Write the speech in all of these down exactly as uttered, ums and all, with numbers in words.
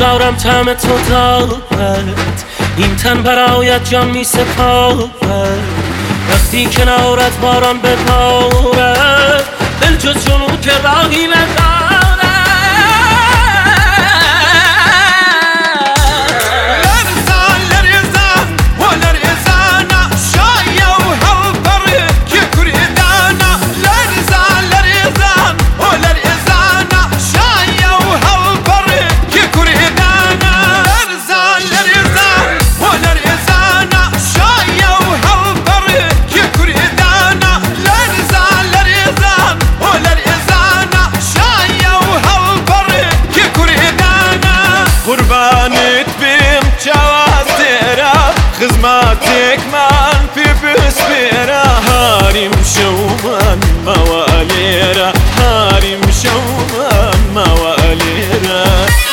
دارم طعم تو دارد، این تن برایت جان می سپارد. وقتی کنارت باران ببارد، دل جز جنون که راهی ندارد. قربانت بیم جواز تیرا، خدمتك من في بسبيرا. هارم شومان مواليرا، هارم شومان مواليرا.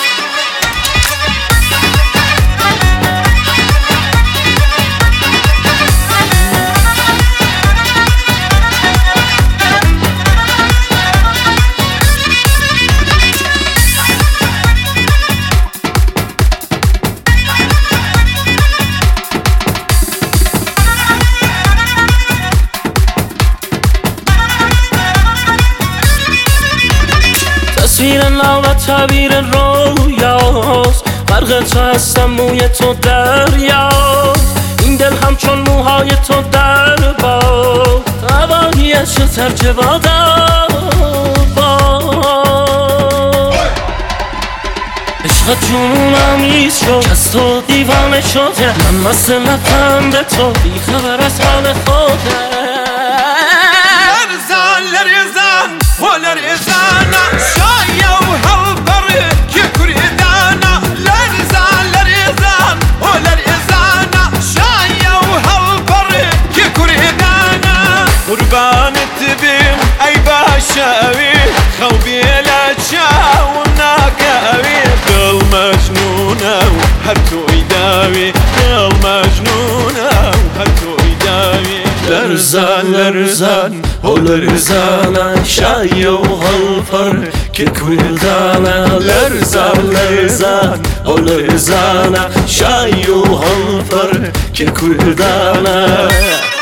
تصویر نو و تعبیر رویاست، غرق تو هستم موی تو دریاست. این دل همچون موهای تو در باد، هوایش ترک بادم باد. عشق جنونم ایز شد، از تو دیوانه شده، من مثل لبخند تو بی خبر از حال خوده. لرزان لرزان و لرزانا، شاية وهالبر كيكريدانا. لرزان لرزان و لرزانا، شاية وهالبر كيكريدانا. قربانت بيم اي باشاوي، خوبي لاتشاو الناكاوي. دل مجنونة وهرتو يداوي، دل مجنونة وهرتو يداوي. لرزان لرزان و لرزانا، شای و هالفر که کردانا. لرزان لرزان و لرزانا، شای و هالفر که کردانا.